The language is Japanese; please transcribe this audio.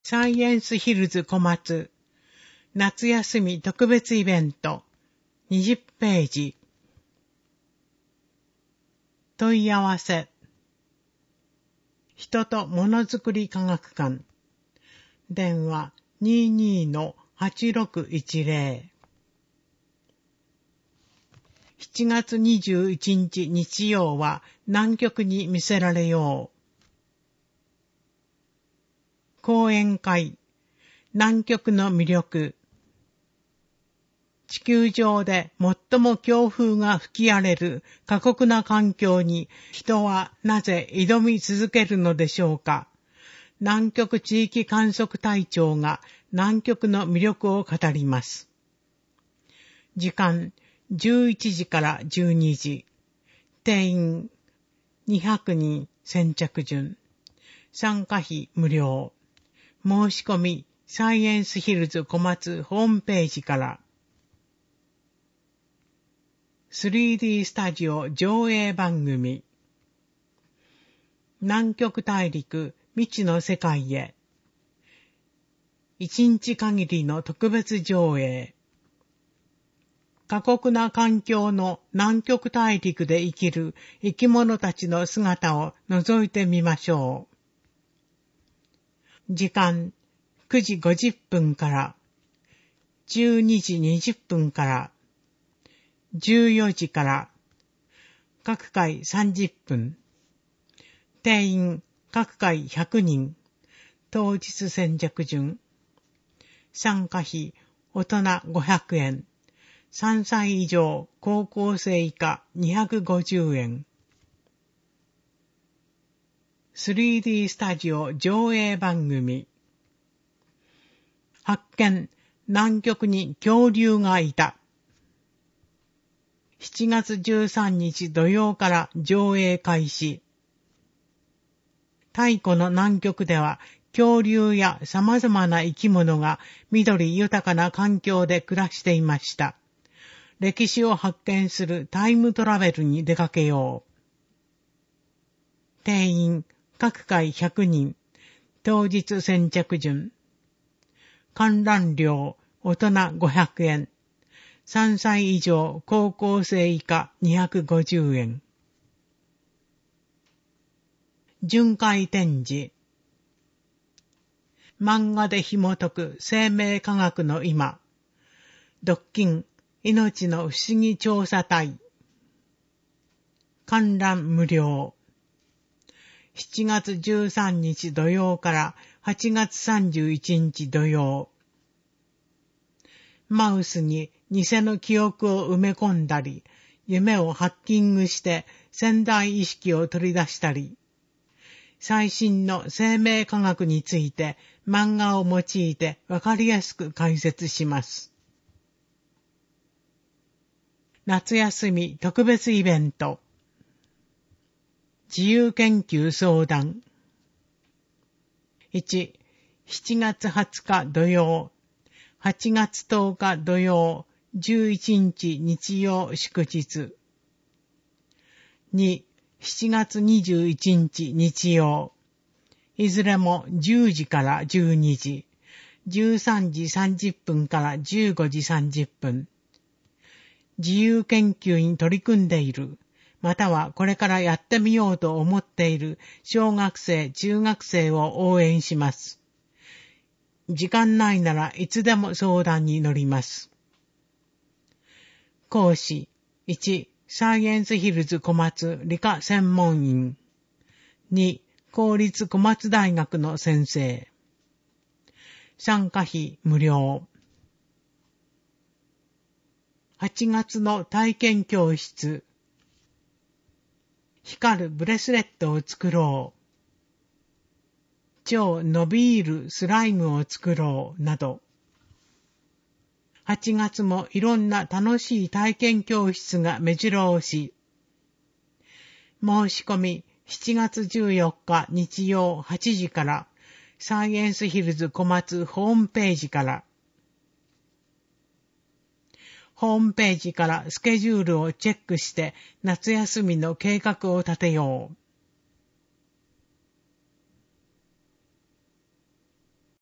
サイエンスヒルズ小松夏休み特別イベント20ページ問い合わせ人とものづくり科学館電話 22-8610 7月21日日曜は南極に魅せられよう講演会南極の魅力地球上で最も強風が吹き荒れる過酷な環境に人はなぜ挑み続けるのでしょうか。南極地域観測隊長が南極の魅力を語ります。時間11時から12時。定員200人先着順。参加費無料。申し込みサイエンスヒルズ小松ホームページから。3D スタジオ上映番組南極大陸未知の世界へ1日限りの特別上映過酷な環境の南極大陸で生きる生き物たちの姿を覗いてみましょう。時間9時50分から12時20分から14時から各回30分定員各回100人当日先着順参加費大人500円3歳以上高校生以下250円 3D スタジオ上映番組発見南極に恐竜がいた7月13日土曜から上映開始。太古の南極では恐竜や様々な生き物が緑豊かな環境で暮らしていました。歴史を発見するタイムトラベルに出かけよう。定員各回100人。当日先着順。観覧料大人500円。3歳以上高校生以下250円。巡回展示。漫画で紐解く生命科学の今。ドッキン命の不思議調査隊。観覧無料。7月13日土曜から8月31日土曜。マウスに偽の記憶を埋め込んだり、夢をハッキングして潜在意識を取り出したり、最新の生命科学について漫画を用いてわかりやすく解説します。夏休み特別イベント。自由研究相談。1、7月20日土曜。8月10日土曜、11日日曜祝日。2、7月21日日曜。いずれも10時から12時、13時30分から15時30分。自由研究に取り組んでいる、またはこれからやってみようと思っている小学生、中学生を応援します。時間内ならいつでも相談に乗ります。講師1、サイエンスヒルズ小松理科専門員。2、公立小松大学の先生。参加費無料。8月の体験教室。光るブレスレットを作ろう。超伸びるスライムを作ろうなど。8月もいろんな楽しい体験教室が目白押し。申し込み7月14日日曜8時からサイエンスヒルズ小松ホームページから。ホームページからスケジュールをチェックして夏休みの計画を立てよう。